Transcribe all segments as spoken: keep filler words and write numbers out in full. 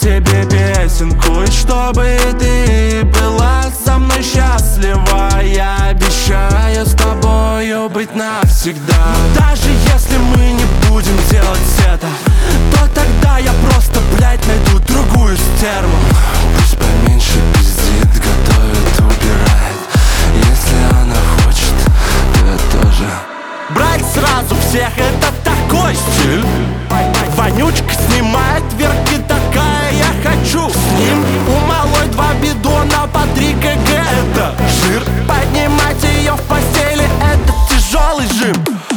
тебе песенку, и чтобы ты была со мной счастлива. Я обещаю с тобою быть навсегда. Но даже если мы не будем делать это, то тогда я просто, блядь, найду другую стерву. Пусть поменьше пиздит, готовит, убирает. Если она хочет, то я тоже. Брать сразу всех — это такой стиль. Вонючка снимает верки, такая я хочу. С ним у малой два бидона по три килограмма. Это жир, поднимать ее в постели — это тяжелый жим.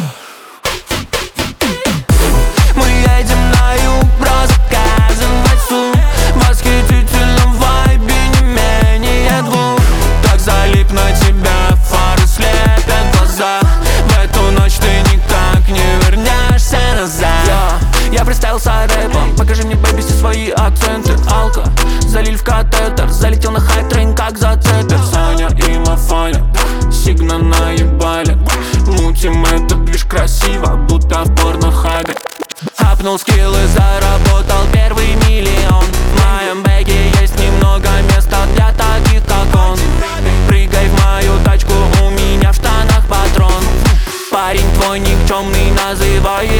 Мы едем на юг, бро, заказывать сум. В восхитительном вайбе не менее двух. Так залип на тебя, фары слепят глаза. В эту ночь ты никак не вернешься назад. Я, я представился рэпом, покажи мне, бэйби, все свои акценты. Алка, залили в катетер, залетел на хайтрейн, как зацепер. Саня и Мафаня, сигна наебали. Мутим это движ красиво, будто в порнохабе. Апнул скиллы, заработал первый миллион. В моем бэге есть немного места для таких, как он. Прыгай в мою тачку, у меня в штанах патрон. Парень твой никчемный называет